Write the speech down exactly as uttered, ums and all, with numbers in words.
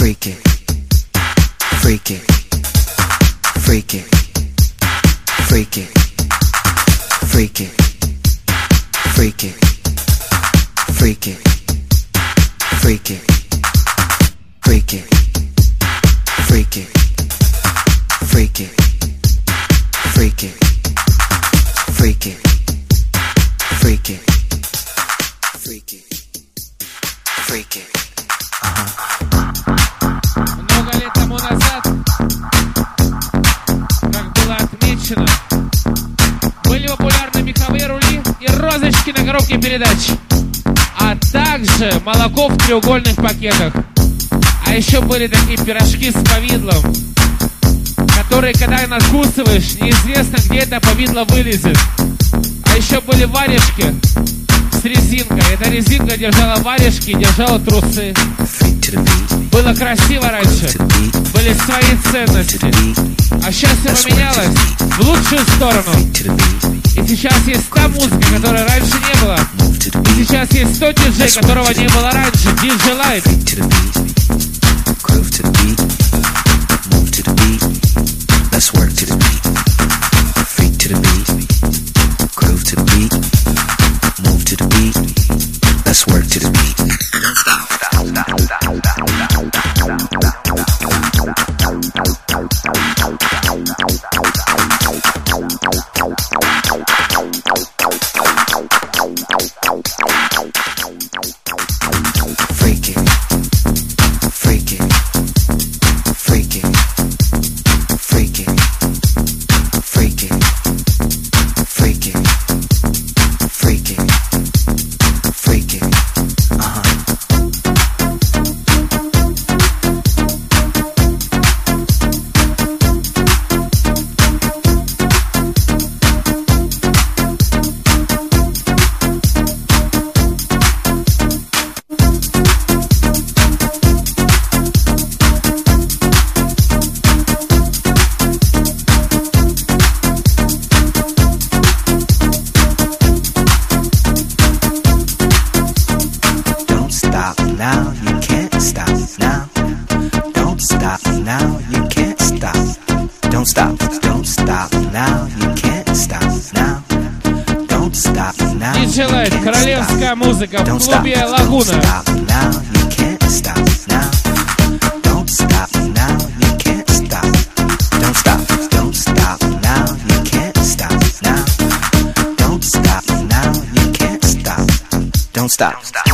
freak it, freak it, freak it, freak it, freak it, freak it, freak it, freak it, freak it, freak it, freak it, freak it, freak it, freak it, freak it, freak it. Много лет тому назад, как было отмечено, были популярны меховые рули и розочки на коробке передач, а также молоко в треугольных пакетах. А еще были такие пирожки с повидлом, которые, когда накусываешь, неизвестно, где это повидло вылезет. А еще были варежки с резинкой. Эта резинка держала варежки, держала трусы. Было красиво раньше, были свои ценности. А сейчас все поменялось в лучшую сторону. И сейчас есть та музыка, которой раньше не было. И сейчас есть тот диджей, которого не было раньше. диджей Light. Groove to the beat, move to the beat, let's work to the beat. Freak to the beat, groove to the beat, move to the beat, let's work to the beat. Don't stop. Freak it, freak it, freak it, freak it, freak it, freak it, freak it, freak it, uh-huh. Now you can't stop now. Don't stop now, you can't stop. Don't stop, don't stop now, you can't stop now. Don't stop now. диджей Light, королевская музыка в клубе Лагуна. Don't stop now, you can't stop now. Don't stop now, you can't stop. Don't stop, don't stop now, you can't stop now. Don't stop now, you can't stop. Don't stop.